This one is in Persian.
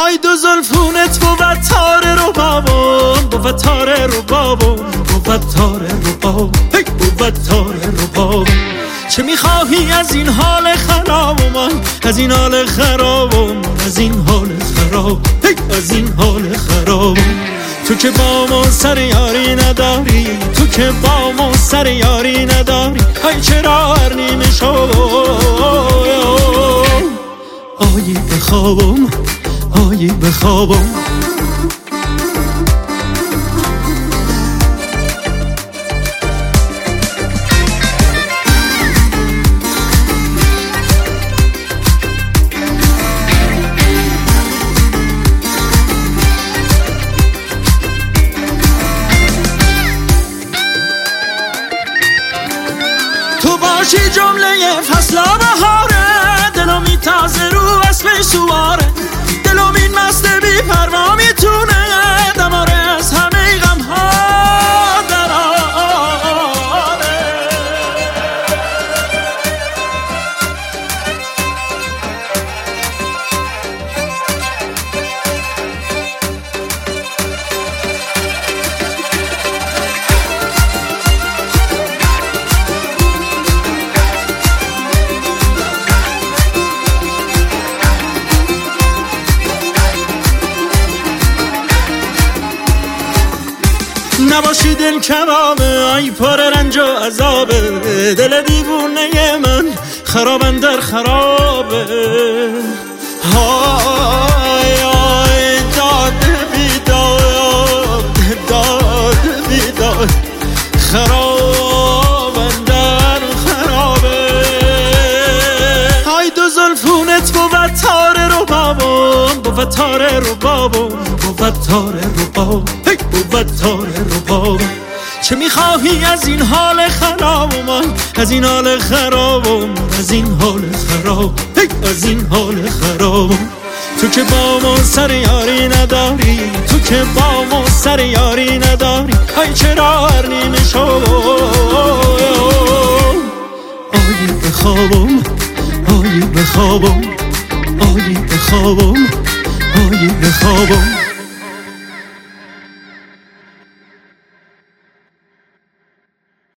های دو زلفونت بود تار رو بابم، بود تار رو بابم، بود تار رو بابم، بود تار رو بابم. چه میخواهی از این حال خرابم، از این حال خرابم، از این حال خراب، از این حال خرابم. تو که با ما سر یاری نداری، تو که با ما سر یاری نداری، های چرا هر نیمه شو آیی بخوابم، آیی بخوابم. تو باشی جمله فصل بهاره، دلم این تازه رو اسب سواره، دلم این مست بی پروا میتونه دماره از همه غم ها دراره. نباشی دل کبابه، ای پر رنج و عذابه، دل دیوونه من خرابن در خرابه. های های داد بیداد، داد بیداد، خرابن در خرابه. های دو زلفونت بود تار رو بابم، بود تار رو بابم، بود تار رو بابم، بود تار رو بابم. چه میخواهی از این حال خرابم، از این حال خرابم، از این حال خراب، از این حال خرابم. تو که با ما سر یاری نداری، تو که با ما سر یاری نداری، های چرا هر نیمه شو آیی بخوابم، آیی بخوابم، آیی بخوابم، آیی بخوابم.